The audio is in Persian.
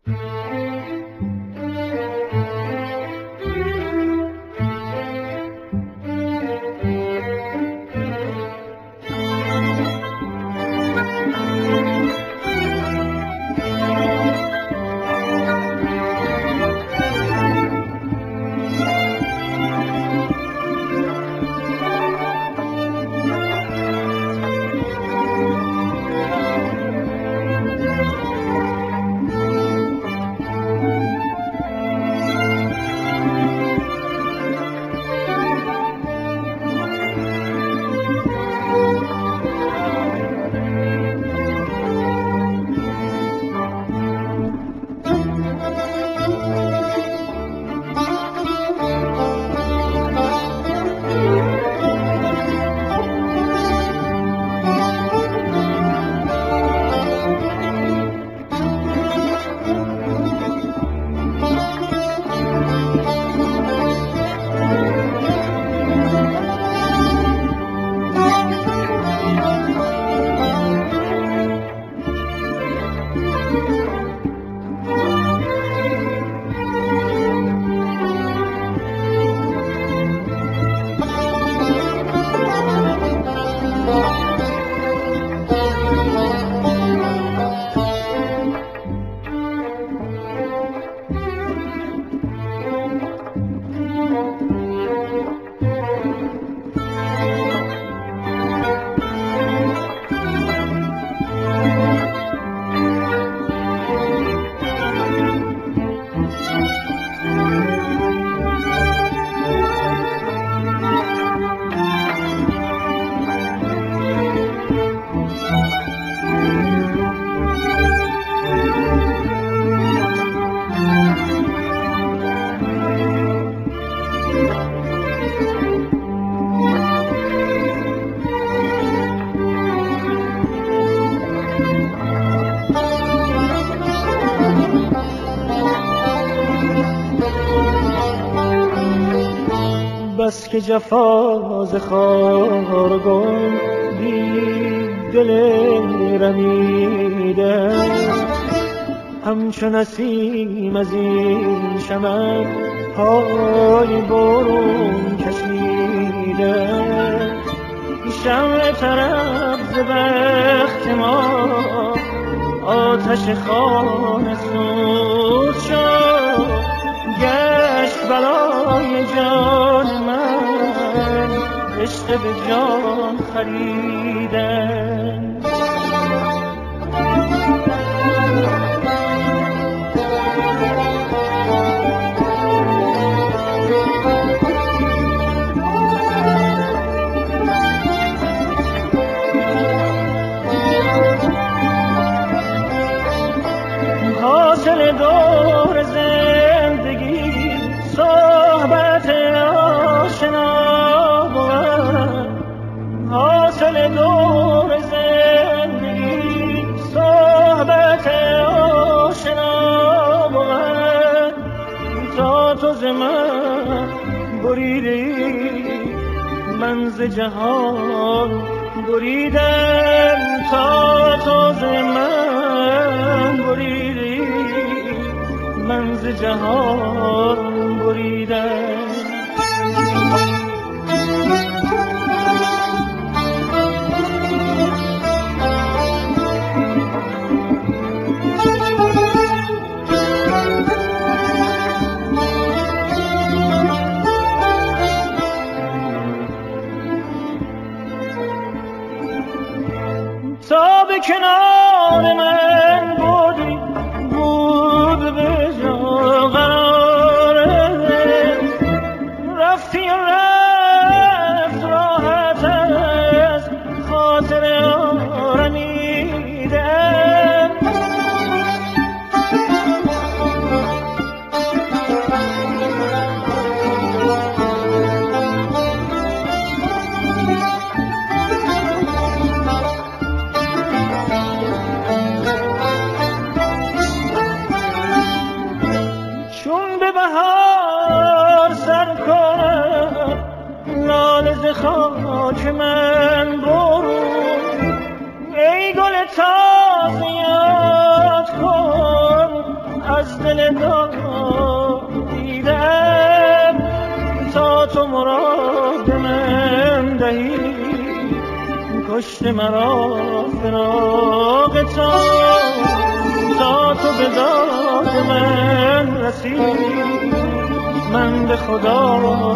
بس که جفاز خارگون بی دل رمیده، همچون نسیم از این شمن پای برون کشیده. شمع طرف ز بخت ما آتش خانه سوز شد، گشت بلای جان من عشق به جان خریدن. حاصل دور زندگی صحبت آشنا بود، حاصل دور زندگی صحبت آشنا بود. تا تو ز من بریدی من ز جهان بریدم، تا تو ز من بریدی من ز جهان بریدم. تا به کنار من بودی بود به جا قراره، رفتی رفت راحت از خاطر آرمیدم. خاک من برون ای گل تازه یاد کن از دل داد دیدم تا تو مراد من دهی کشت مرا فراق تا تو به داد من رسی من به خدا